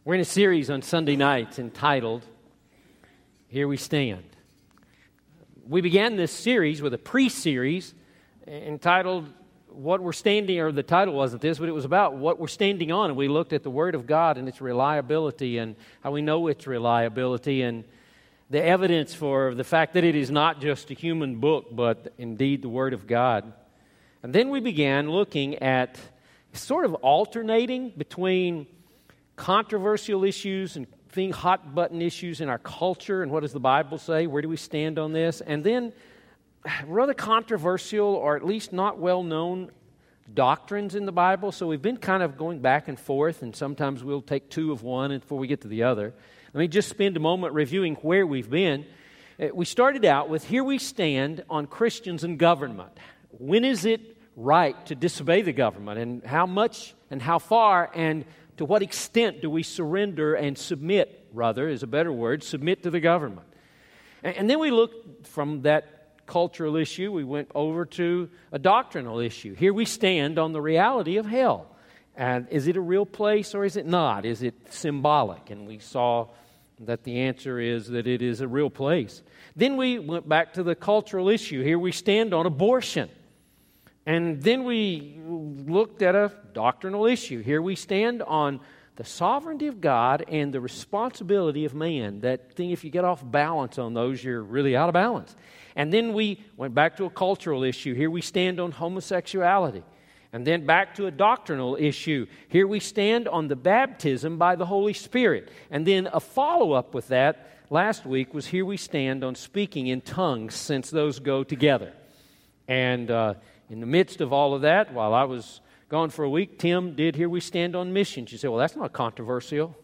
We're in a series on Sunday nights entitled, Here We Stand. We began this series with a pre-series entitled, What We're Standing, or the title wasn't this, but it was about what we're standing on. And we looked at the Word of God and its reliability and how we know its reliability and the evidence for the fact that it is not just a human book, but indeed the Word of God. And then we began looking at sort of alternating between controversial issues and hot-button issues in our culture, and what does the Bible say? Where do we stand on this? And then rather controversial, or at least not well-known doctrines in the Bible. So we've been kind of going back and forth, and sometimes we'll take two of one before we get to the other. Let me just spend a moment reviewing where we've been. We started out with, here we stand on Christians and government. When is it right to disobey the government, and how much and how far and to what extent do we surrender and submit, rather, is a better word, submit to the government? And then we looked from that cultural issue, we went over to a doctrinal issue. Here we stand on the reality of hell. And is it a real place or is it not? Is it symbolic? And we saw that the answer is that it is a real place. Then we went back to the cultural issue. Here we stand on abortion. And then we looked at a doctrinal issue. Here we stand on the sovereignty of God and the responsibility of man. That thing, if you get off balance on those, you're really out of balance. And then we went back to a cultural issue. Here we stand on homosexuality. And then back to a doctrinal issue. Here we stand on the baptism by the Holy Spirit. And then a follow-up with that last week was here we stand on speaking in tongues, since those go together. And in the midst of all of that, while I was gone for a week, Tim did Here We Stand on Missions. You say, well, that's not controversial.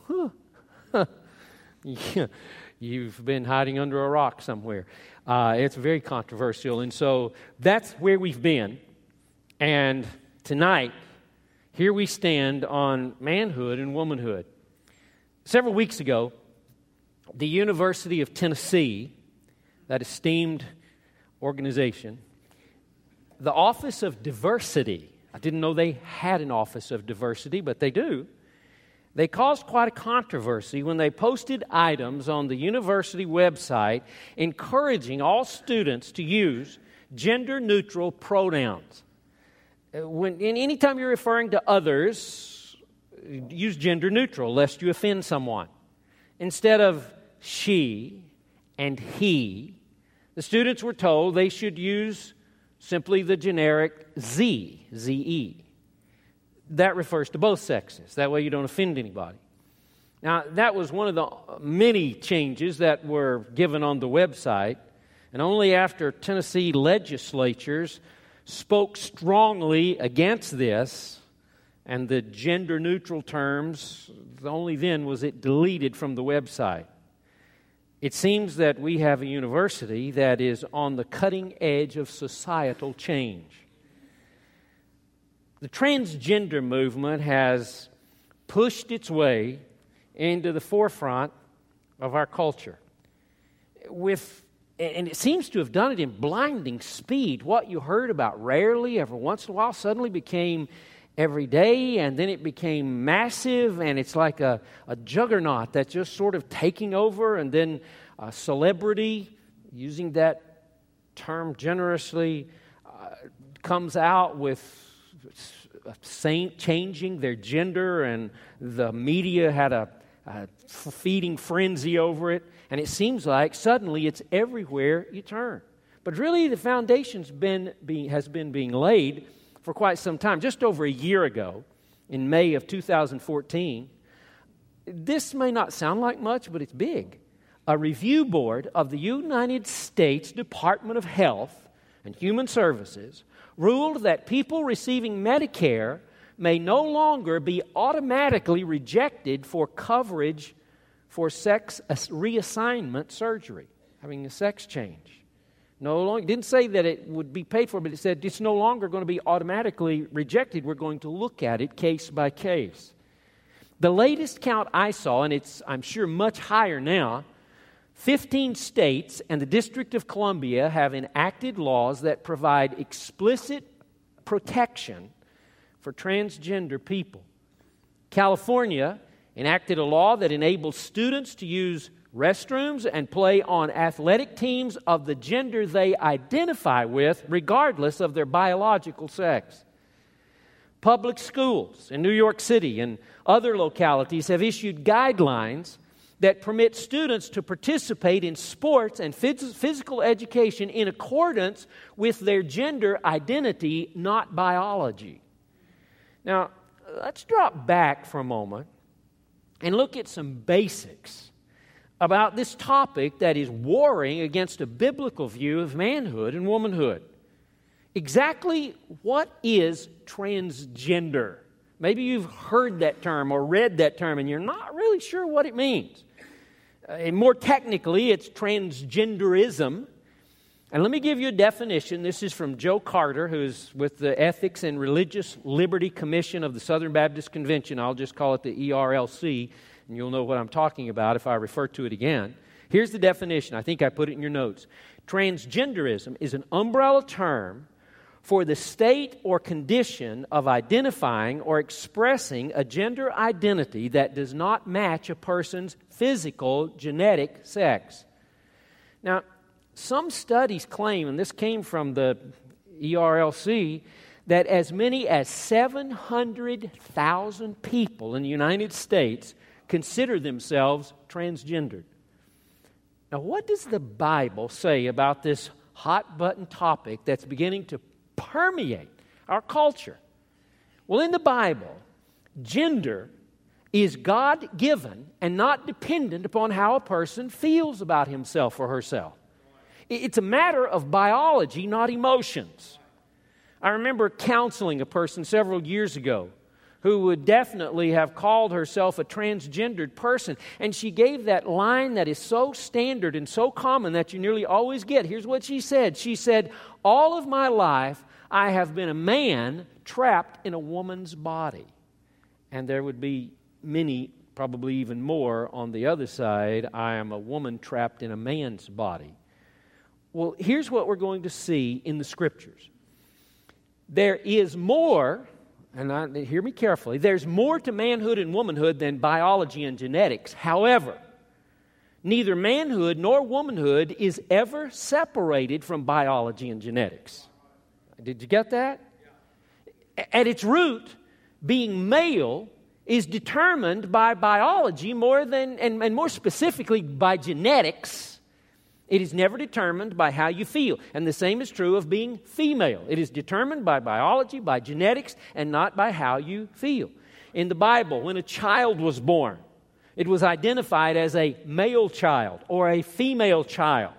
Yeah, you've been hiding under a rock somewhere. It's very controversial. And so that's where we've been. And tonight, here we stand on manhood and womanhood. Several weeks ago, the University of Tennessee, that esteemed organization, the Office of Diversity, I didn't know they had an Office of Diversity, but they do. They caused quite a controversy when they posted items on the university website encouraging all students to use gender-neutral pronouns. Anytime you're referring to others, use gender-neutral, lest you offend someone. Instead of she and he, the students were told they should use simply the generic Z, Z-E. That refers to both sexes. That way you don't offend anybody. Now, that was one of the many changes that were given on the website, and only after Tennessee legislatures spoke strongly against this and the gender-neutral terms, only then was it deleted from the website. It seems that we have a university that is on the cutting edge of societal change. The transgender movement has pushed its way into the forefront of our culture. And it seems to have done it in blinding speed. What you heard about rarely, every once in a while, suddenly became every day, and then it became massive, and it's like a juggernaut that's just sort of taking over, and then a celebrity, using that term generously, comes out with a saint changing their gender, and the media had a feeding frenzy over it, and it seems like suddenly it's everywhere you turn. But really the foundation's has been being laid for quite some time. Just over a year ago, in May of 2014, this may not sound like much, but it's big. A review board of the United States Department of Health and Human Services ruled that people receiving Medicare may no longer be automatically rejected for coverage for sex reassignment surgery, having a sex change. No longer, didn't say that it would be paid for, but it said it's no longer going to be automatically rejected. We're going to look at it case by case. The latest count I saw, and it's, I'm sure, much higher now, 15 states and the District of Columbia have enacted laws that provide explicit protection for transgender people. California enacted a law that enables students to use restrooms and play on athletic teams of the gender they identify with, regardless of their biological sex. Public schools in New York City and other localities have issued guidelines that permit students to participate in sports and physical education in accordance with their gender identity, not biology. Now, let's drop back for a moment and look at some basics about this topic that is warring against a biblical view of manhood and womanhood. Exactly what is transgender? Maybe you've heard that term or read that term and you're not really sure what it means. And more technically, it's transgenderism. And let me give you a definition. This is from Joe Carter, who's with the Ethics and Religious Liberty Commission of the Southern Baptist Convention. I'll just call it the ERLC, and you'll know what I'm talking about if I refer to it again. Here's the definition. I think I put it in your notes. Transgenderism is an umbrella term for the state or condition of identifying or expressing a gender identity that does not match a person's physical genetic sex. Now, some studies claim, and this came from the ERLC, that as many as 700,000 people in the United States consider themselves transgendered. Now, what does the Bible say about this hot-button topic that's beginning to permeate our culture? Well, in the Bible, gender is God-given and not dependent upon how a person feels about himself or herself. It's a matter of biology, not emotions. I remember counseling a person several years ago who would definitely have called herself a transgendered person, and she gave that line that is so standard and so common that you nearly always get. Here's what she said. She said, "All of my life, I have been a man trapped in a woman's body." And there would be many, probably even more, on the other side, "I am a woman trapped in a man's body." Well, here's what we're going to see in the Scriptures. There is more, and hear me carefully, there's more to manhood and womanhood than biology and genetics. However, neither manhood nor womanhood is ever separated from biology and genetics. Did you get that? At its root, being male is determined by biology more than, and more specifically by genetics. It is never determined by how you feel. And the same is true of being female. It is determined by biology, by genetics, and not by how you feel. In the Bible, when a child was born, it was identified as a male child or a female child.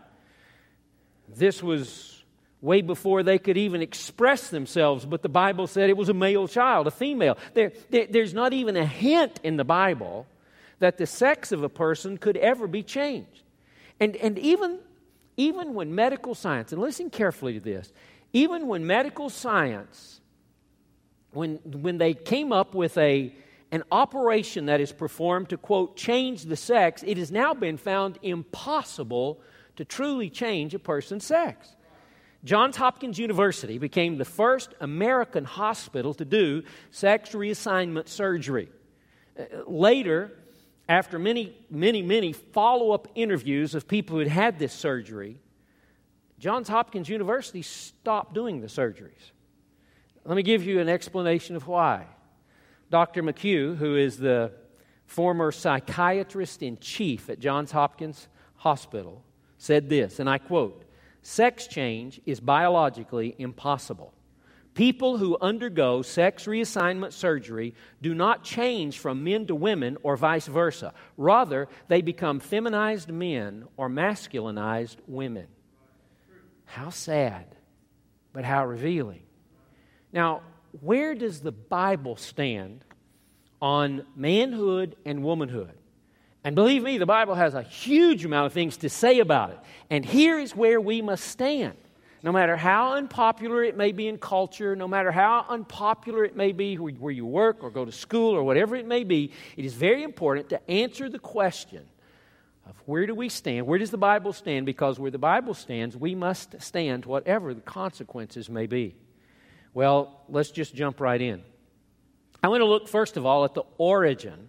This was way before they could even express themselves, but the Bible said it was a male child, a female. There's not even a hint in the Bible that the sex of a person could ever be changed. And even when medical science, and listen carefully to this, even when medical science, when they came up with an operation that is performed to, quote, change the sex, it has now been found impossible to truly change a person's sex. Johns Hopkins University became the first American hospital to do sex reassignment surgery. Later, after many follow-up interviews of people who had this surgery, Johns Hopkins University stopped doing the surgeries. Let me give you an explanation of why. Dr. McHugh, who is the former psychiatrist-in-chief at Johns Hopkins Hospital, said this, and I quote, "Sex change is biologically impossible. People who undergo sex reassignment surgery do not change from men to women or vice versa. Rather, they become feminized men or masculinized women." How sad, but how revealing. Now, where does the Bible stand on manhood and womanhood? And believe me, the Bible has a huge amount of things to say about it. And here is where we must stand. No matter how unpopular it may be in culture, no matter how unpopular it may be where you work or go to school or whatever it may be, it is very important to answer the question of where do we stand? Where does the Bible stand? Because where the Bible stands, we must stand whatever the consequences may be. Well, let's just jump right in. I want to look first of all at the origin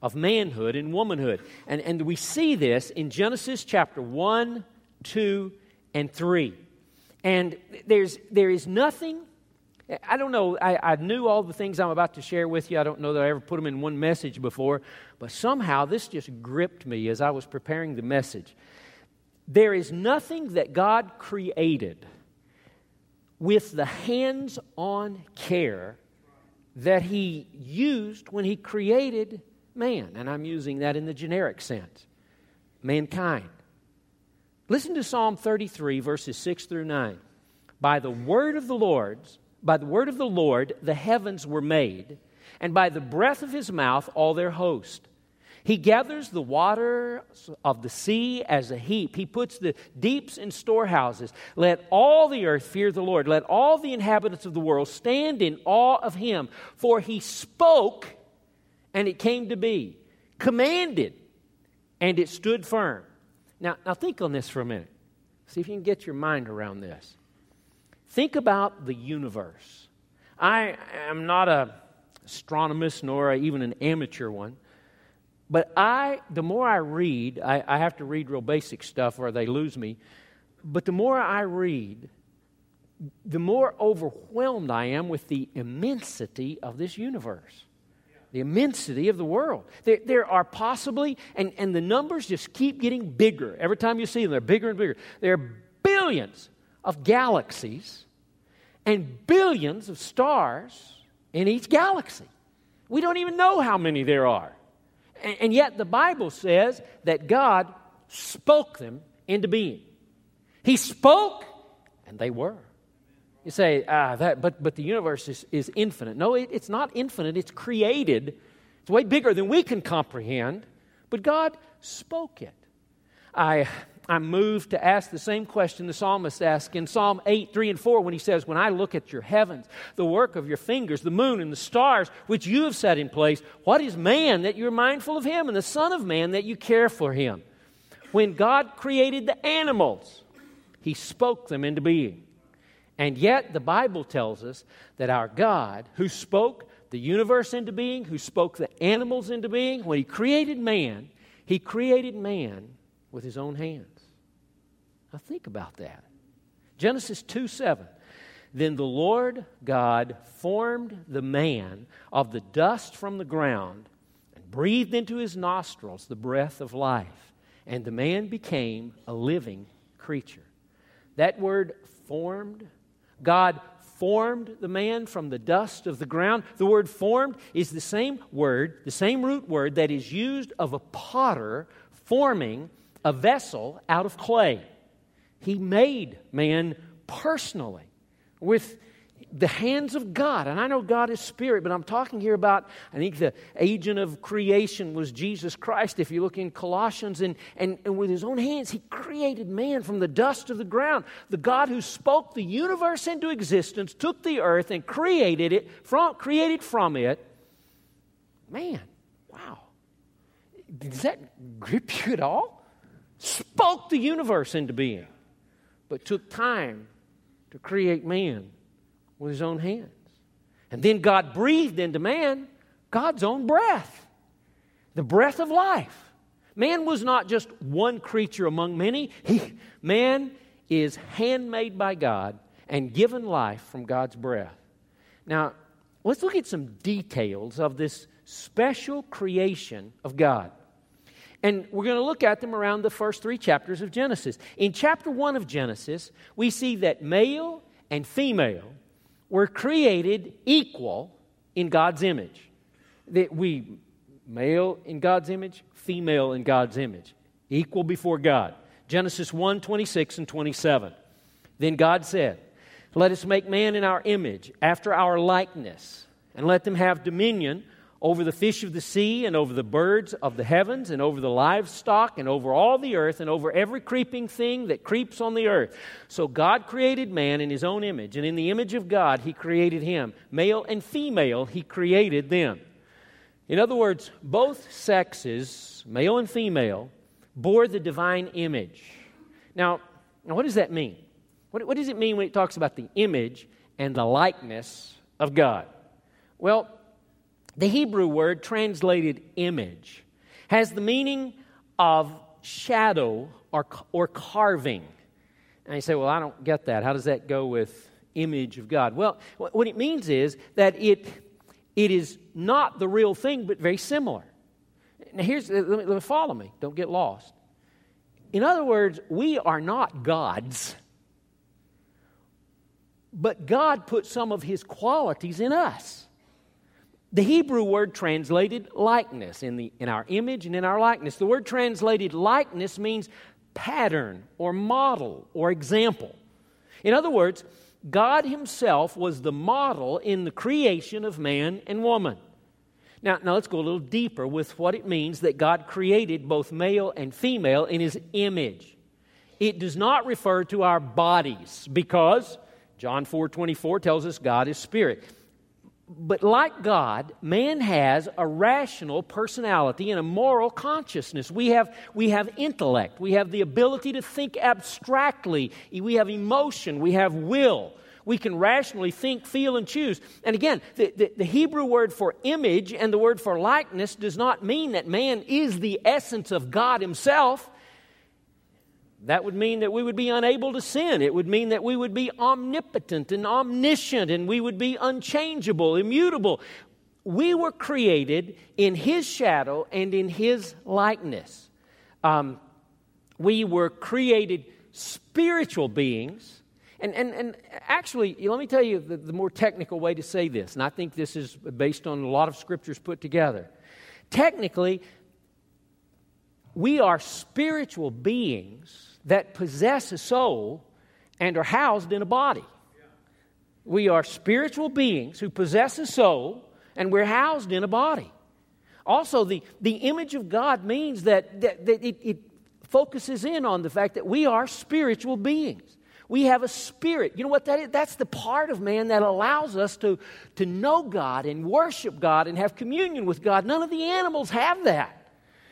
of manhood and womanhood. And we see this in Genesis chapter 1, 2, and 3. And there is nothing, I don't know, I knew all the things I'm about to share with you. I don't know that I ever put them in one message before, but somehow this just gripped me as I was preparing the message. There is nothing that God created with the hands-on care that He used when He created man. And I'm using that in the generic sense. Mankind. Listen to Psalm 33, verses 6 through 9. By the word of the Lord, the heavens were made, and by the breath of His mouth all their host. He gathers the waters of the sea as a heap. He puts the deeps in storehouses. Let all the earth fear the Lord. Let all the inhabitants of the world stand in awe of Him. For He spoke, and it came to be. Commanded, and it stood firm. Now think on this for a minute. See if you can get your mind around this. Think about the universe. I am not an astronomist nor even an amateur one. But the more I read, I have to read real basic stuff or they lose me. But the more I read, the more overwhelmed I am with the immensity of this universe. The immensity of the world. There are possibly, and the numbers just keep getting bigger. Every time you see them, they're bigger and bigger. There are billions of galaxies and billions of stars in each galaxy. We don't even know how many there are. And yet the Bible says that God spoke them into being. He spoke, and they were. You say, but the universe is infinite. No, it's not infinite. It's created. It's way bigger than we can comprehend. But God spoke it. I'm moved to ask the same question the psalmist asked in Psalm 8, 3 and 4 when he says, when I look at your heavens, the work of your fingers, the moon and the stars which you have set in place, what is man that you're mindful of him, and the son of man that you care for him? When God created the animals, He spoke them into being. And yet the Bible tells us that our God, who spoke the universe into being, who spoke the animals into being, when He created man with His own hands. Now think about that. Genesis 2:7. Then the Lord God formed the man of the dust from the ground and breathed into his nostrils the breath of life, and the man became a living creature. That word formed, God formed the man from the dust of the ground. The word formed is the same word, the same root word that is used of a potter forming a vessel out of clay. He made man personally with the hands of God. And I know God is spirit, but I'm talking here about, I think the agent of creation was Jesus Christ. If you look in Colossians, and with His own hands, He created man from the dust of the ground. The God who spoke the universe into existence, took the earth and created from it. Man, wow. Does that grip you at all? Spoke the universe into being, but took time to create man with His own hands. And then God breathed into man God's own breath, the breath of life. Man was not just one creature among many. Man is handmade by God and given life from God's breath. Now, let's look at some details of this special creation of God. And we're going to look at them around the first 3 chapters of Genesis. In chapter 1 of Genesis, we see that male and female were created equal in God's image. Male in God's image, female in God's image, equal before God. Genesis 1, 26 and 27. Then God said, let us make man in our image, after our likeness, and let them have dominion over the fish of the sea, and over the birds of the heavens, and over the livestock, and over all the earth, and over every creeping thing that creeps on the earth. So God created man in His own image, and in the image of God He created him. Male and female He created them. In other words, both sexes, male and female, bore the divine image. Now what does that mean? What does it mean when it talks about the image and the likeness of God? Well, The Hebrew word translated image has the meaning of shadow or carving. And you say, well, I don't get that. How does that go with image of God? Well, what it means is that it is not the real thing, but very similar. Now, let me follow me. Don't get lost. In other words, we are not gods, but God put some of His qualities in us. The Hebrew word translated likeness, in our image and in our likeness. The word translated likeness means pattern or model or example. In other words, God Himself was the model in the creation of man and woman. Now let's go a little deeper with what it means that God created both male and female in His image. It does not refer to our bodies because John 4:24 tells us God is spirit. But like God, man has a rational personality and a moral consciousness. We have intellect. We have the ability to think abstractly. We have emotion. We have will. We can rationally think, feel, and choose. And again, the Hebrew word for image and the word for likeness does not mean that man is the essence of God Himself. That would mean that we would be unable to sin. It would mean that we would be omnipotent and omniscient, and we would be unchangeable, immutable. We were created in His shadow and in His likeness. We were created spiritual beings. And actually, let me tell you the more technical way to say this, and I think this is based on a lot of scriptures put together. Technically, we are spiritual beings that possess a soul and are housed in a body. We are spiritual beings who possess a soul and we're housed in a body. Also, the image of God means that it focuses in on the fact that we are spiritual beings. We have a spirit. You know what that is? That's the part of man that allows us to know God and worship God and have communion with God. None of the animals have that.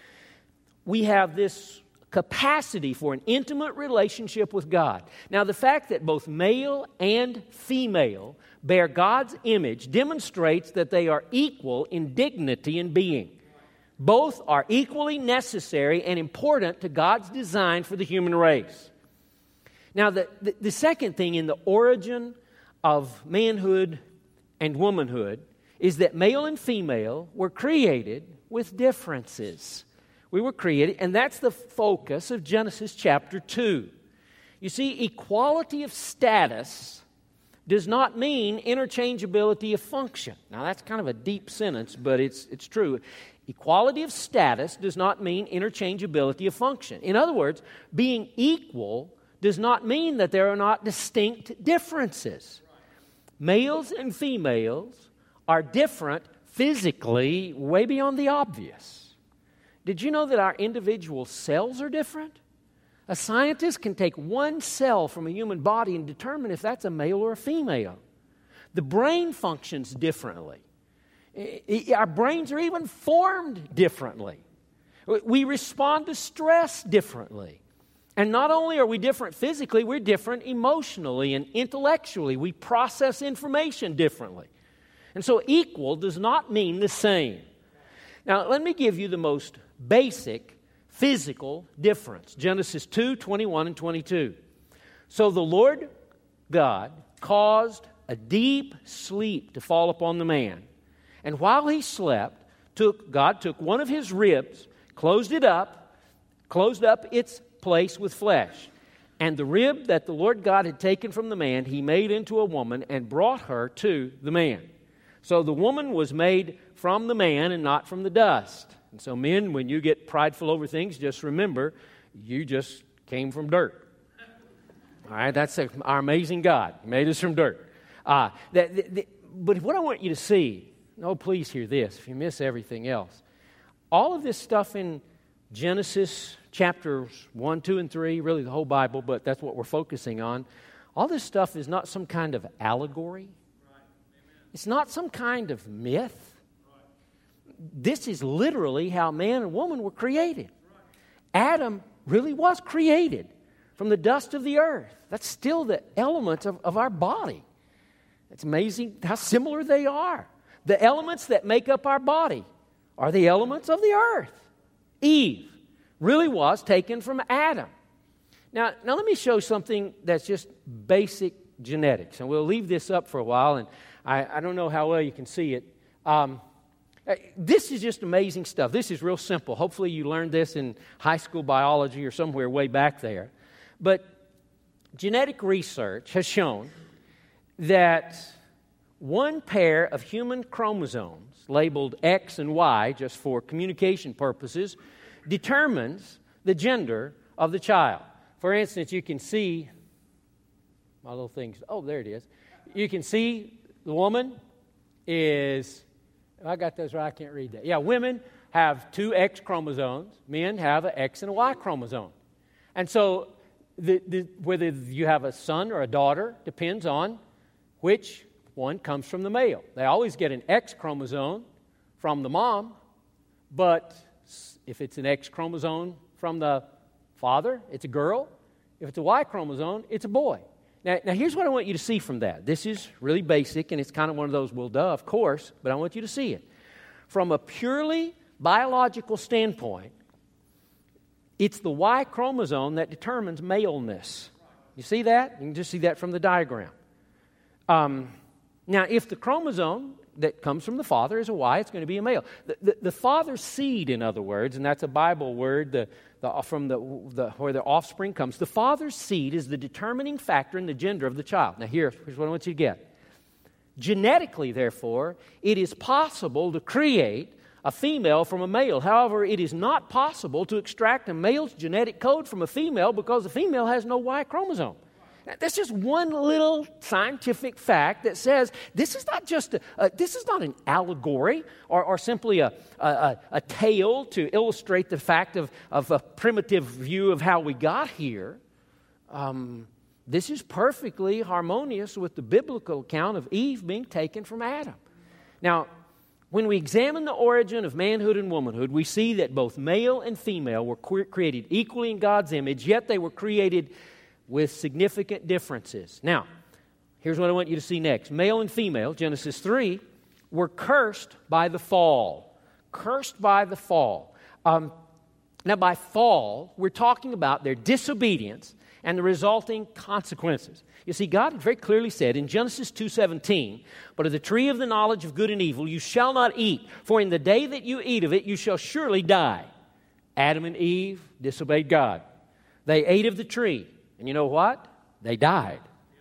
We have this capacity for an intimate relationship with God. Now, the fact that both male and female bear God's image demonstrates that they are equal in dignity and being. Both are equally necessary and important to God's design for the human race. Now, the second thing in the origin of manhood and womanhood is that male and female were created with differences. We were created, and that's the focus of Genesis chapter 2. You see, equality of status does not mean interchangeability of function. Now, that's kind of a deep sentence, but it's true. Equality of status does not mean interchangeability of function. In other words, being equal does not mean that there are not distinct differences. Males and females are different physically, way beyond the obvious. Did you know that our individual cells are different? A scientist can take one cell from a human body and determine if that's a male or a female. The brain functions differently. Our brains are even formed differently. We respond to stress differently. And not only are we different physically, we're different emotionally and intellectually. We process information differently. And so equal does not mean the same. Now, let me give you the most basic physical difference. Genesis 2:21 and 22. So the Lord God caused a deep sleep to fall upon the man. And while he slept, God took one of his ribs, closed up its place with flesh. And the rib that the Lord God had taken from the man, He made into a woman and brought her to the man. So the woman was made from the man and not from the dust. And so men, when you get prideful over things, just remember, you just came from dirt. All right, that's our amazing God. He made us from dirt. But what I want you to see, please hear this, if you miss everything else. All of this stuff in Genesis chapters 1, 2, and 3, really the whole Bible, but that's what we're focusing on. All this stuff is not some kind of allegory. It's not some kind of myth. This is literally how man and woman were created. Adam really was created from the dust of the earth. That's still the elements of our body. It's amazing how similar they are. The elements that make up our body are the elements of the earth. Eve really was taken from Adam. Now let me show something that's just basic genetics, and we'll leave this up for a while, and I don't know how well you can see it. This is just amazing stuff. This is real simple. Hopefully you learned this in high school biology or somewhere way back there. But genetic research has shown that one pair of human chromosomes, labeled X and Y just for communication purposes, determines the gender of the child. For instance, you can see my little things. Oh, there it is. You can see the woman is, I got those right, I can't read that. Yeah, women have two X chromosomes. Men have an X and a Y chromosome. And so whether you have a son or a daughter depends on which one comes from the male. They always get an X chromosome from the mom, but if it's an X chromosome from the father, it's a girl. If it's a Y chromosome, it's a boy. Now, here's what I want you to see from that. This is really basic, and it's kind of one of those, well, duh, of course, but I want you to see it. From a purely biological standpoint, it's the Y chromosome that determines maleness. You see that? You can just see that from the diagram. Now, if the chromosome that comes from the father is a Y, it's going to be a male. The father's seed, in other words, and that's a Bible word from where the offspring comes. The father's seed is the determining factor in the gender of the child. Now, here's what I want you to get. Genetically, therefore, it is possible to create a female from a male. However, it is not possible to extract a male's genetic code from a female because the female has no Y chromosome. That's just one little scientific fact that says this is not just this is not an allegory or simply a tale to illustrate the fact of a primitive view of how we got here. This is perfectly harmonious with the biblical account of Eve being taken from Adam. Now, when we examine the origin of manhood and womanhood, we see that both male and female were created equally in God's image, yet they were created with significant differences. Now, here's what I want you to see next. Male and female, Genesis 3, were cursed by the fall. Cursed by the fall. Now, by fall, we're talking about their disobedience and the resulting consequences. You see, God very clearly said in Genesis 2:17, "But of the tree of the knowledge of good and evil you shall not eat, for in the day that you eat of it you shall surely die." Adam and Eve disobeyed God. They ate of the tree. And you know what? They died.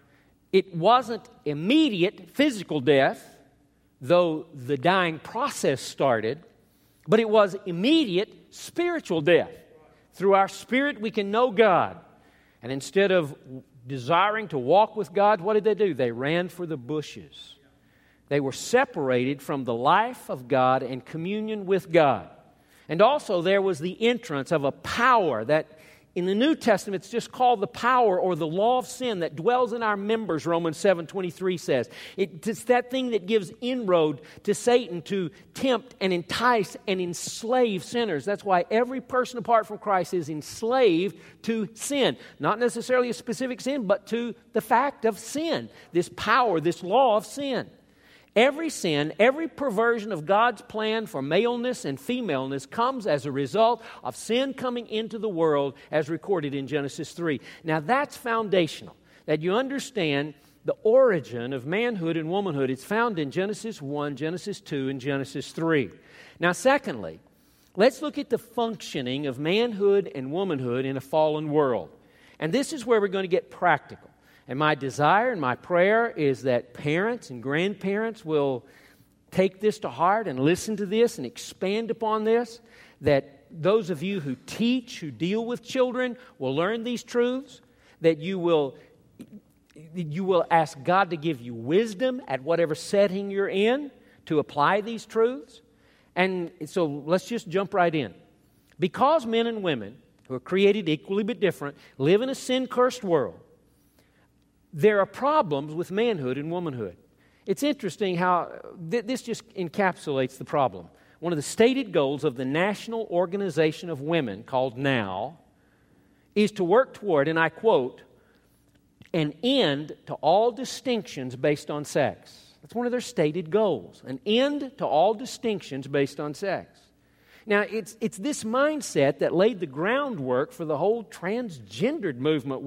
It wasn't immediate physical death, though the dying process started, but it was immediate spiritual death. Through our spirit, we can know God. And instead of desiring to walk with God, what did they do? They ran for the bushes. They were separated from the life of God and communion with God. And also there was the entrance of a power that in the New Testament, it's just called the power or the law of sin that dwells in our members, Romans 7:23 says. It's that thing that gives inroad to Satan to tempt and entice and enslave sinners. That's why every person apart from Christ is enslaved to sin. Not necessarily a specific sin, but to the fact of sin. This power, this law of sin. Every sin, every perversion of God's plan for maleness and femaleness comes as a result of sin coming into the world as recorded in Genesis 3. Now that's foundational, that you understand the origin of manhood and womanhood. It's found in Genesis 1, Genesis 2, and Genesis 3. Now secondly, let's look at the functioning of manhood and womanhood in a fallen world. And this is where we're going to get practical. And my desire and my prayer is that parents and grandparents will take this to heart and listen to this and expand upon this, that those of you who teach, who deal with children will learn these truths, that you will ask God to give you wisdom at whatever setting you're in to apply these truths. And so let's just jump right in. Because men and women, who are created equally but different, live in a sin-cursed world, there are problems with manhood and womanhood. It's interesting how this just encapsulates the problem. One of the stated goals of the National Organization of Women, called NOW, is to work toward, and I quote, an end to all distinctions based on sex. That's one of their stated goals, an end to all distinctions based on sex. Now, it's this mindset that laid the groundwork for the whole transgendered movement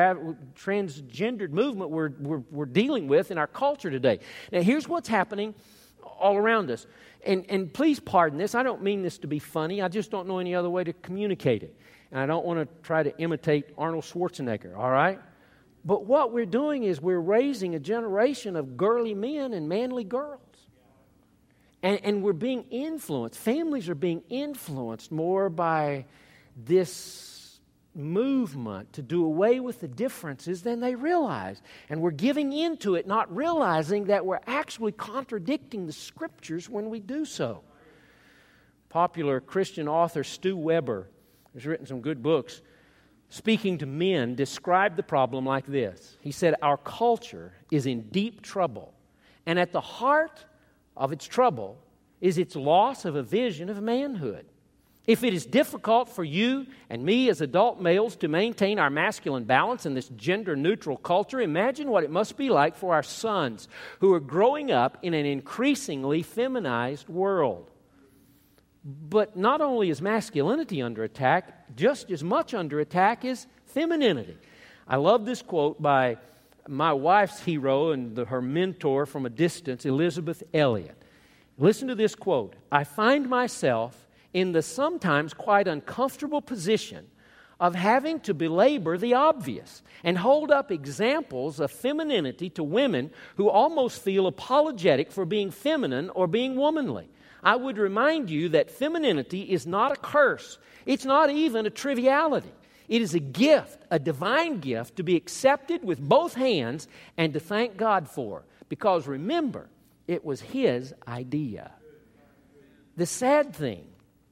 we're dealing with in our culture today. Now, here's what's happening all around us. And please pardon this. I don't mean this to be funny. I just don't know any other way to communicate it. And I don't want to try to imitate Arnold Schwarzenegger, all right? But what we're doing is we're raising a generation of girly men and manly girls. And we're being influenced. Families are being influenced more by this movement to do away with the differences than they realize. And we're giving into it, not realizing that we're actually contradicting the Scriptures when we do so. Popular Christian author Stu Weber has written some good books. Speaking to men, described the problem like this. He said, "Our culture is in deep trouble, and at the heart of its trouble is its loss of a vision of manhood. If it is difficult for you and me as adult males to maintain our masculine balance in this gender-neutral culture, imagine what it must be like for our sons who are growing up in an increasingly feminized world." But not only is masculinity under attack, just as much under attack is femininity. I love this quote by my wife's hero and her mentor from a distance, Elizabeth Elliot. Listen to this quote. "I find myself in the sometimes quite uncomfortable position of having to belabor the obvious and hold up examples of femininity to women who almost feel apologetic for being feminine or being womanly. I would remind you that femininity is not a curse. It's not even a triviality. It is a gift, a divine gift to be accepted with both hands and to thank God for. Because remember, it was His idea." The sad thing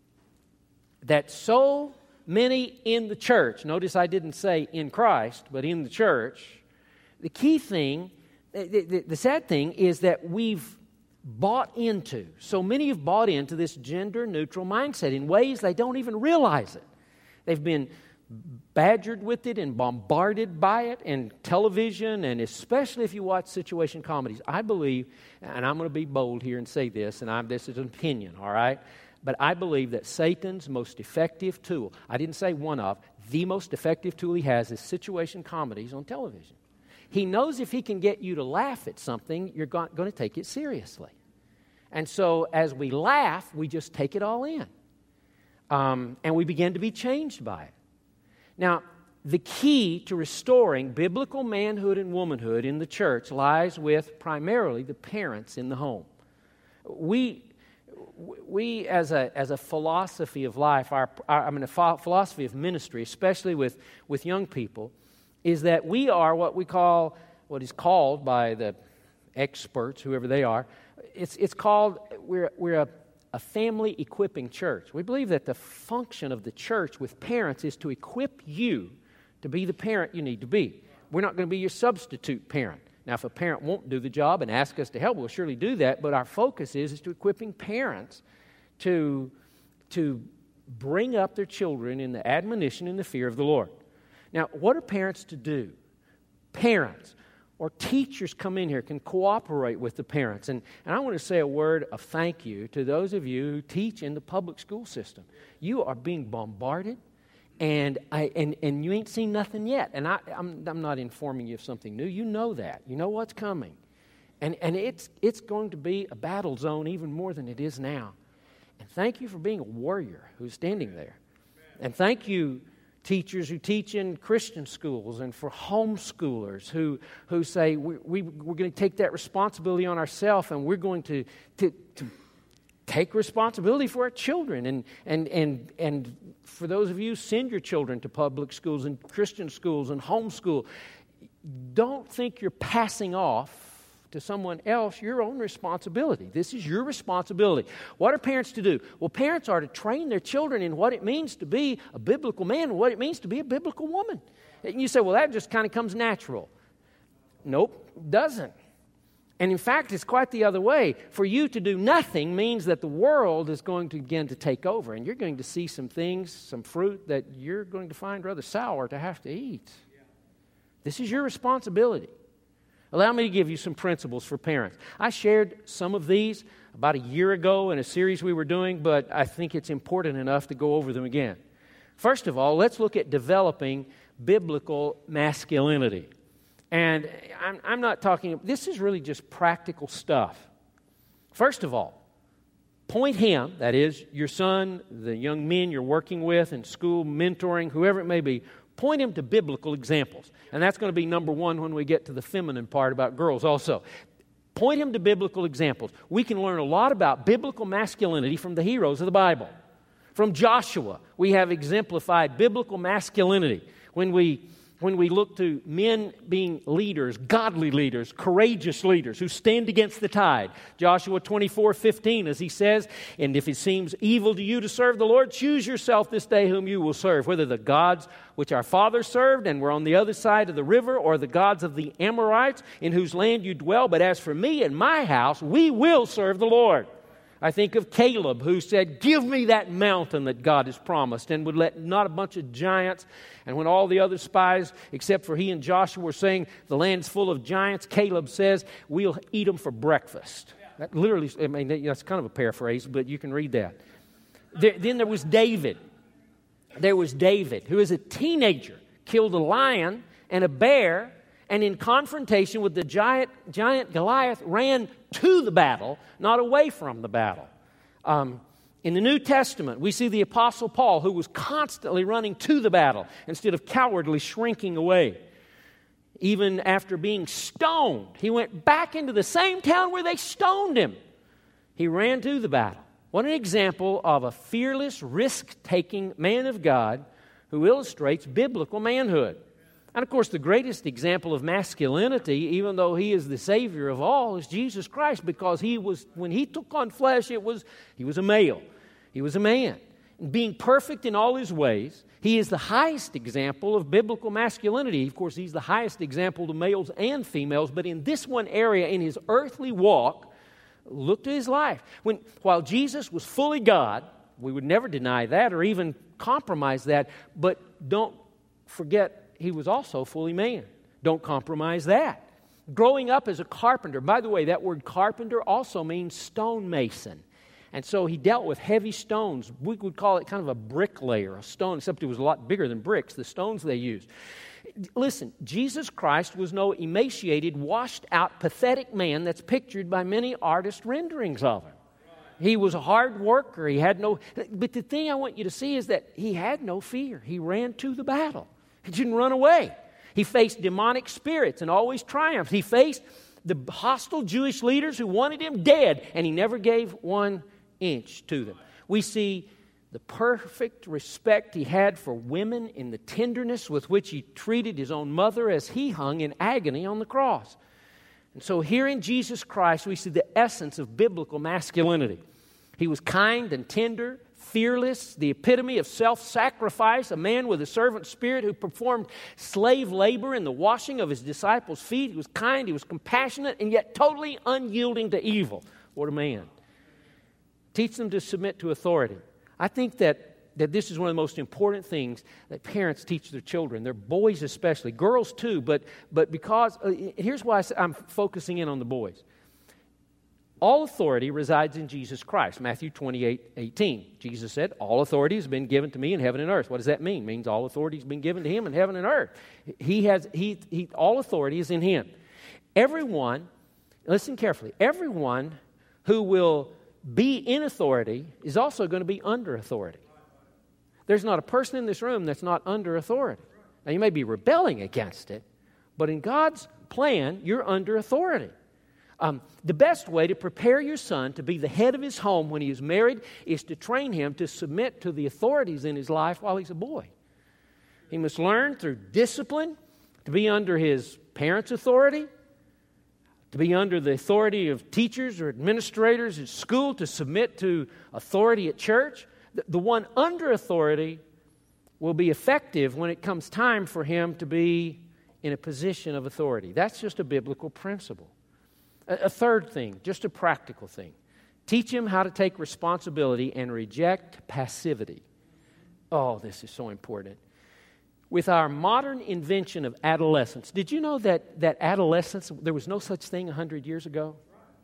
that so many in the church, notice I didn't say in Christ, but in the church, the key thing, the sad thing is that so many have bought into this gender-neutral mindset in ways they don't even realize it. They've been badgered with it and bombarded by it in television, and especially if you watch situation comedies. I believe, and I'm going to be bold here and say this, and this is an opinion, all right? But I believe that Satan's most effective tool, I didn't say one of, the most effective tool he has is situation comedies on television. He knows if he can get you to laugh at something, you're going to take it seriously. And so as we laugh, we just take it all in. And we begin to be changed by it. Now, the key to restoring biblical manhood and womanhood in the church lies with primarily the parents in the home. We as a philosophy of life, a philosophy of ministry, especially with young people, is that we are what is called by the experts, whoever they are, it's called, we're a family equipping church. We believe that the function of the church with parents is to equip you to be the parent you need to be. We're not going to be your substitute parent. Now, if a parent won't do the job and ask us to help, we'll surely do that, but our focus is to equipping parents to bring up their children in the admonition and the fear of the Lord. Now, what are parents to do? Parents or teachers come in here can cooperate with the parents. And I want to say a word of thank you to those of you who teach in the public school system. You are being bombarded, and you ain't seen nothing yet. And I'm not informing you of something new. You know that. You know what's coming. And it's going to be a battle zone even more than it is now. And thank you for being a warrior who's standing there. And thank you, teachers who teach in Christian schools, and for homeschoolers who say we're going to take that responsibility on ourselves, and we're going to take responsibility for our children. And for those of you, send your children to public schools and Christian schools and homeschool. Don't think you're passing off to someone else your own responsibility. This is your responsibility. What are parents to do? Well, parents are to train their children in what it means to be a biblical man and what it means to be a biblical woman. And you say, well, that just kind of comes natural. Nope, it doesn't. And in fact, it's quite the other way. For you to do nothing means that the world is going to begin to take over, and you're going to see some things, some fruit that you're going to find rather sour to have to eat. This is your responsibility. Allow me to give you some principles for parents. I shared some of these about a year ago in a series we were doing, but I think it's important enough to go over them again. First of all, let's look at developing biblical masculinity. And I'm not talking, this is really just practical stuff. First of all, point him, that is, your son, the young men you're working with in school, mentoring, whoever it may be, point him to biblical examples. And that's going to be number one when we get to the feminine part about girls also. Point him to biblical examples. We can learn a lot about biblical masculinity from the heroes of the Bible. From Joshua, we have exemplified biblical masculinity when we look to men being leaders, godly leaders, courageous leaders who stand against the tide. Joshua 24:15, as he says, and if it seems evil to you to serve the Lord, choose yourself this day whom you will serve, whether the gods which our fathers served and were on the other side of the river, or the gods of the Amorites in whose land you dwell. But as for me and my house, we will serve the Lord. I think of Caleb, who said, give me that mountain that God has promised, and would let not a bunch of giants. And when all the other spies, except for he and Joshua, were saying the land's full of giants, Caleb says, we'll eat them for breakfast. That literally, I mean, that's kind of a paraphrase, but you can read that. Then there was David. There was David, who as a teenager killed a lion and a bear, and in confrontation with the giant Goliath, ran to the battle, not away from the battle. In the New Testament, we see the Apostle Paul, who was constantly running to the battle instead of cowardly shrinking away. Even after being stoned, he went back into the same town where they stoned him. He ran to the battle. What an example of a fearless, risk-taking man of God who illustrates biblical manhood. And of course, the greatest example of masculinity, even though he is the Savior of all, is Jesus Christ, because when he took on flesh, he was a male. He was a man. And being perfect in all his ways, he is the highest example of biblical masculinity. Of course, he's the highest example to males and females, but in this one area, in his earthly walk, look to his life. While Jesus was fully God, we would never deny that or even compromise that, but don't forget he was also fully man. Don't compromise that. Growing up as a carpenter, by the way, that word carpenter also means stonemason. And so he dealt with heavy stones. We would call it kind of a bricklayer, a stone, except it was a lot bigger than bricks, the stones they used. Listen, Jesus Christ was no emaciated, washed-out, pathetic man that's pictured by many artist renderings of him. He was a hard worker. But the thing I want you to see is that he had no fear. He ran to the battle. He didn't run away. He faced demonic spirits and always triumphed. He faced the hostile Jewish leaders who wanted him dead, and he never gave 1 inch to them. We see the perfect respect he had for women in the tenderness with which he treated his own mother as he hung in agony on the cross. And so here in Jesus Christ, we see the essence of biblical masculinity. He was kind and tender, fearless, the epitome of self-sacrifice, a man with a servant spirit who performed slave labor in the washing of his disciples' feet. He was kind, he was compassionate, and yet totally unyielding to evil. What a man. Teach them to submit to authority. I think that this is one of the most important things that parents teach their children, their boys especially, girls too, but because, here's why I'm focusing in on the boys. All authority resides in Jesus Christ. Matthew 28:18. Jesus said, all authority has been given to me in heaven and earth. What does that mean? It means all authority has been given to him in heaven and earth. All authority is in him. Everyone, listen carefully, everyone who will be in authority is also going to be under authority. There's not a person in this room that's not under authority. Now, you may be rebelling against it, but in God's plan, you're under authority. The best way to prepare your son to be the head of his home when he is married is to train him to submit to the authorities in his life while he's a boy. He must learn through discipline to be under his parents' authority, to be under the authority of teachers or administrators at school, to submit to authority at church. The one under authority will be effective when it comes time for him to be in a position of authority. That's just a biblical principle. A third thing, just a practical thing. Teach him how to take responsibility and reject passivity. Oh, this is so important. with our modern invention of adolescence. Did you know that adolescence, there was no such thing 100 years ago?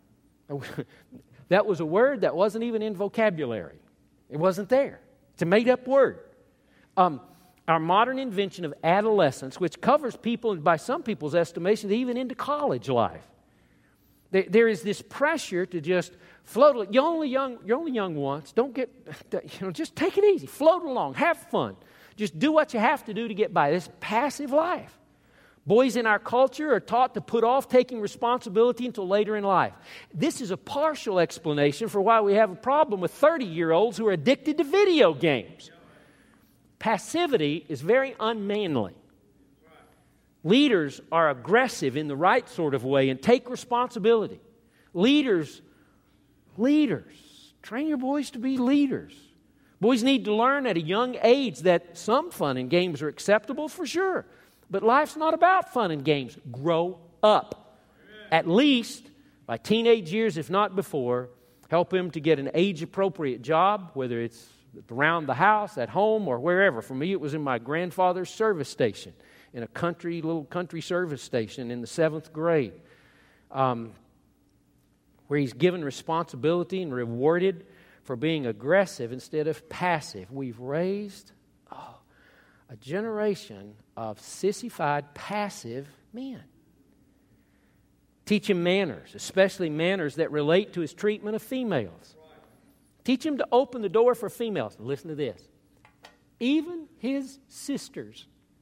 That was a word that wasn't even in vocabulary. It wasn't there. It's a made-up word. Our modern invention of adolescence, which covers people, by some people's estimation, even into college life. There is this pressure to just float. You're only young once. Don't get, just take it easy. Float along. Have fun. Just do what you have to do to get by. This passive life. Boys in our culture are taught to put off taking responsibility until later in life. This is a partial explanation for why we have a problem with 30-year-olds who are addicted to video games. Passivity is very unmanly. Leaders are aggressive in the right sort of way and take responsibility. Leaders, train your boys to be leaders. Boys need to learn at a young age that some fun and games are acceptable for sure. But life's not about fun and games. Grow up. At least by teenage years, if not before. Help him to get an age-appropriate job, whether it's around the house, at home, or wherever. For me, it was in my grandfather's service station, in a little country service station in the 7th grade, where he's given responsibility and rewarded for being aggressive instead of passive. We've raised a generation of sissified, passive men. Teach him manners, especially manners that relate to his treatment of females. Teach him to open the door for females. Listen to this. Even his sisters.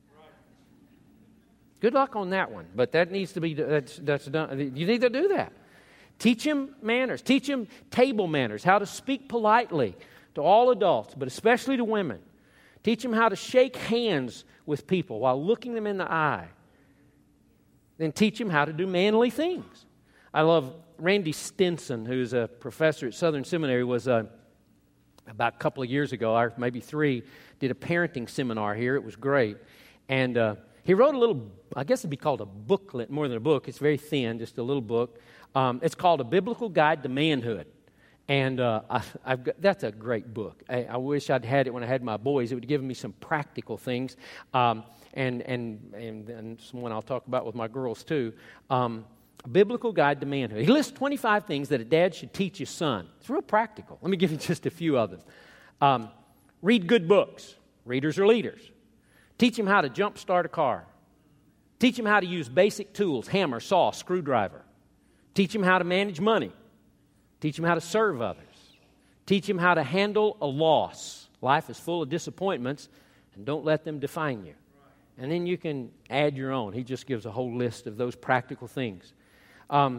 Good luck on that one, but that needs to be, that's done. You need to do that. Teach him manners. Teach him table manners, how to speak politely to all adults, but especially to women. Teach him how to shake hands with people while looking them in the eye. Then teach him how to do manly things. I love Randy Stinson, who's a professor at Southern Seminary, was about a couple of years ago, or maybe 3, did a parenting seminar here. It was great. And he wrote a little, I guess it'd be called a booklet, more than a book. It's very thin, just a little book. It's called A Biblical Guide to Manhood. And that's a great book. I wish I'd had it when I had my boys. It would have given me some practical things, and someone I'll talk about with my girls too. A Biblical Guide to Manhood. He lists 25 things that a dad should teach his son. It's real practical. Let me give you just a few of them. Read good books. Readers are leaders. Teach him how to jump start a car. Teach him how to use basic tools, hammer, saw, screwdriver. Teach him how to manage money. Teach him how to serve others. Teach him how to handle a loss. Life is full of disappointments, and don't let them define you. And then you can add your own. He just gives a whole list of those practical things. You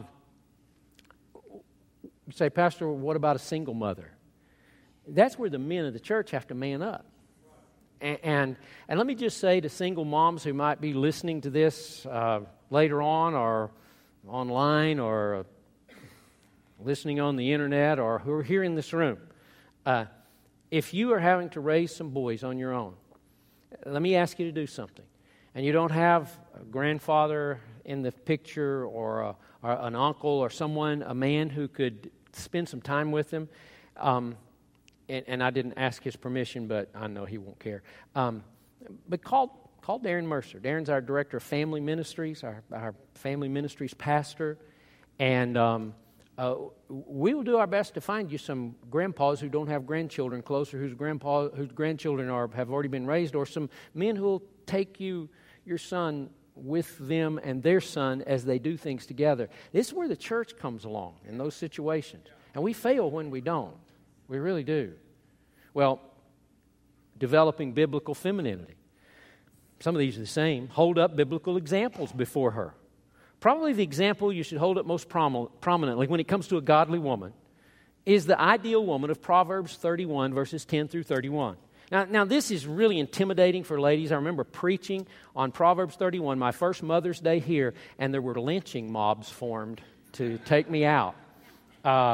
say, Pastor, what about a single mother? That's where the men of the church have to man up. And let me just say to single moms who might be listening to this later on or online or listening on the internet or who are here in this room, if you are having to raise some boys on your own, let me ask you to do something. And you don't have a grandfather in the picture or an uncle or someone, a man who could spend some time with them. And I didn't ask his permission, but I know he won't care. But call Darren Mercer. Darren's our director of family ministries, our family ministries pastor. And we will do our best to find you some grandpas who don't have grandchildren closer, whose grandchildren have already been raised, or some men who will take your son with them and their son as they do things together. This is where the church comes along in those situations. And we fail when we don't. We really do. Well, developing biblical femininity. Some of these are the same. Hold up biblical examples before her. Probably the example you should hold up most prominently when it comes to a godly woman is the ideal woman of Proverbs 31, verses 10 through 31. Now, this is really intimidating for ladies. I remember preaching on Proverbs 31, my first Mother's Day here, and there were lynching mobs formed to take me out.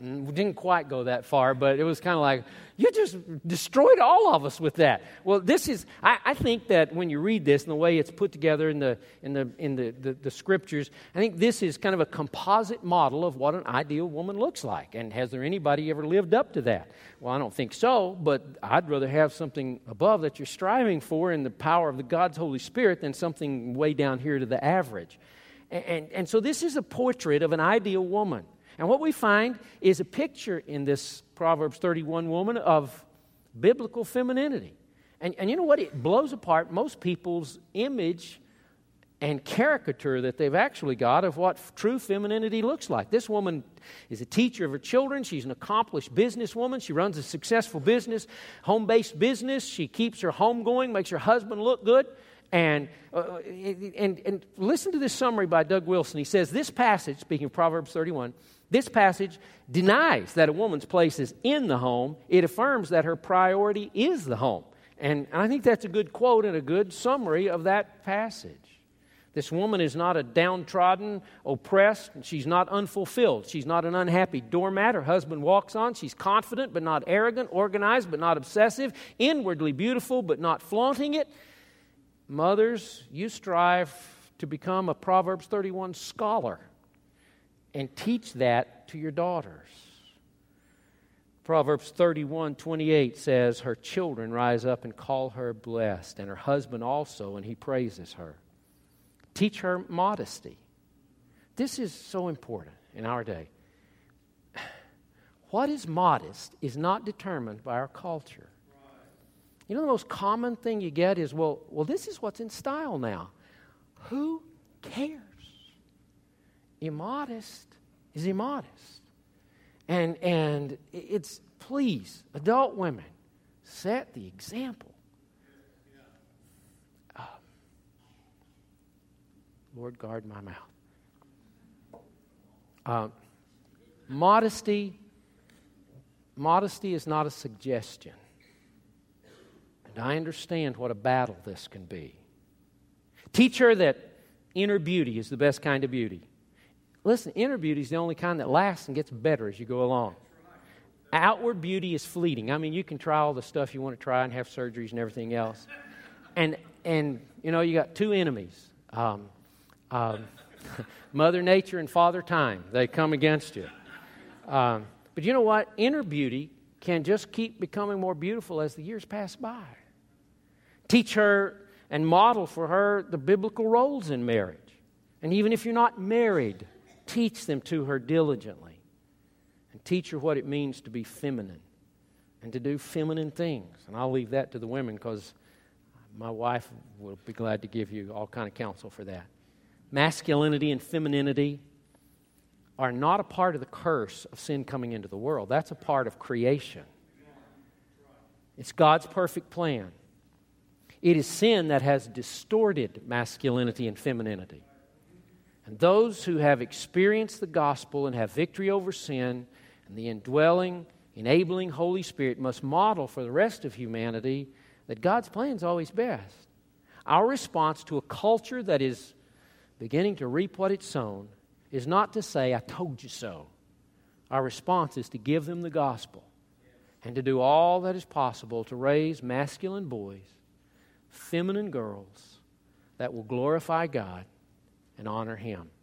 Didn't quite go that far, but it was kind of like, you just destroyed all of us with that. Well, this is, I think that when you read this and the way it's put together in the scriptures, I think this is kind of a composite model of what an ideal woman looks like. And has there anybody ever lived up to that? Well, I don't think so, but I'd rather have something above that you're striving for in the power of the God's Holy Spirit than something way down here to the average. And so this is a portrait of an ideal woman. And what we find is a picture in this Proverbs 31 woman of biblical femininity. And you know what? It blows apart most people's image and caricature that they've actually got of what true femininity looks like. This woman is a teacher of her children. She's an accomplished businesswoman. She runs a successful business, home-based business. She keeps her home going, makes her husband look good. And listen to this summary by Doug Wilson. He says, this passage, speaking of Proverbs 31, this passage denies that a woman's place is in the home. It affirms that her priority is the home. And I think that's a good quote and a good summary of that passage. This woman is not a downtrodden, oppressed, and she's not unfulfilled. She's not an unhappy doormat her husband walks on. She's confident but not arrogant, organized but not obsessive, inwardly beautiful but not flaunting it. Mothers, you strive to become a Proverbs 31 scholar and teach that to your daughters. Proverbs 31:28 says, her children rise up and call her blessed, and her husband also, and he praises her. Teach her modesty. This is so important in our day. What is modest is not determined by our culture. You know, the most common thing you get is, well, this is what's in style now. Who cares? Immodest is immodest. And it's, please, adult women, set the example. Lord, guard my mouth. Modesty is not a suggestion. And I understand what a battle this can be. Teach her that inner beauty is the best kind of beauty. Listen, inner beauty is the only kind that lasts and gets better as you go along. Outward beauty is fleeting. I mean, you can try all the stuff you want to try and have surgeries and everything else. And you know, you got two enemies. Mother Nature and Father Time. They come against you. But you know what? Inner beauty can just keep becoming more beautiful as the years pass by. Teach her and model for her the biblical roles in marriage. And even if you're not married, teach them to her diligently. And teach her what it means to be feminine and to do feminine things. And I'll leave that to the women because my wife will be glad to give you all kind of counsel for that. Masculinity and femininity are not a part of the curse of sin coming into the world. That's a part of creation. It's God's perfect plan. It is sin that has distorted masculinity and femininity. And those who have experienced the gospel and have victory over sin and the indwelling, enabling Holy Spirit must model for the rest of humanity that God's plan is always best. Our response to a culture that is beginning to reap what it's sown is not to say, I told you so. Our response is to give them the gospel and to do all that is possible to raise masculine boys, feminine girls that will glorify God and honor Him.